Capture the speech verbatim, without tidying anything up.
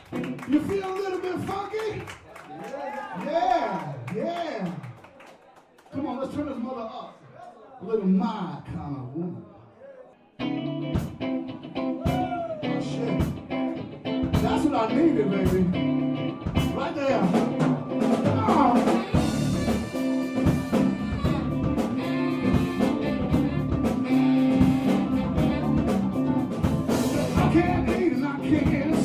You feel a little bit funky? Yeah, yeah. Come on, let's turn this mother up. A little my kind of woman. Oh, shit. That's what I needed, baby. Right there. Oh. I can't eat and I can't